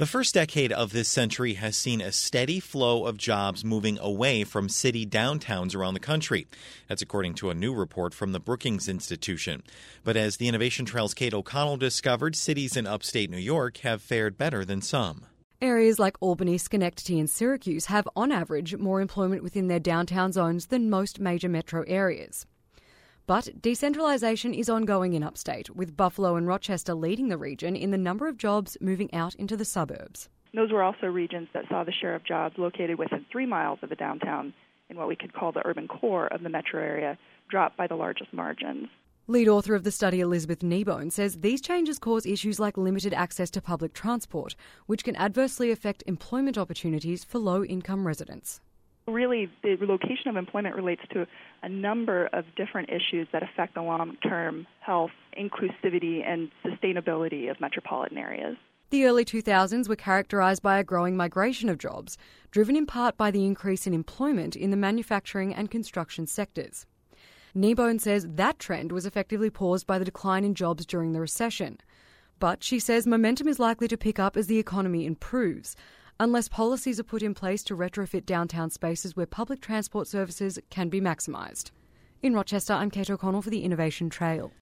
The first decade of this century has seen a steady flow of jobs moving away from city downtowns around the country. That's according to a new report from the Brookings Institution. But as the Innovation Trail's Kate O'Connell discovered, cities in upstate New York have fared better than some. Areas like Albany, Schenectady and Syracuse have, on average, more employment within their downtown zones than most major metro areas. But decentralisation is ongoing in upstate, with Buffalo and Rochester leading the region in the number of jobs moving out into the suburbs. Those were also regions that saw the share of jobs located within 3 miles of the downtown in what we could call the urban core of the metro area drop by the largest margins. Lead author of the study, Elizabeth Kneebone, says these changes cause issues like limited access to public transport, which can adversely affect employment opportunities for low-income residents. Really, the location of employment relates to a number of different issues that affect the long-term health, inclusivity, and sustainability of metropolitan areas. The early 2000s were characterised by a growing migration of jobs, driven in part by the increase in employment in the manufacturing and construction sectors. Kneebone says that trend was effectively paused by the decline in jobs during the recession. But she says momentum is likely to pick up as the economy improves, unless policies are put in place to retrofit downtown spaces where public transport services can be maximised. In Rochester, I'm Kate O'Connell for the Innovation Trail.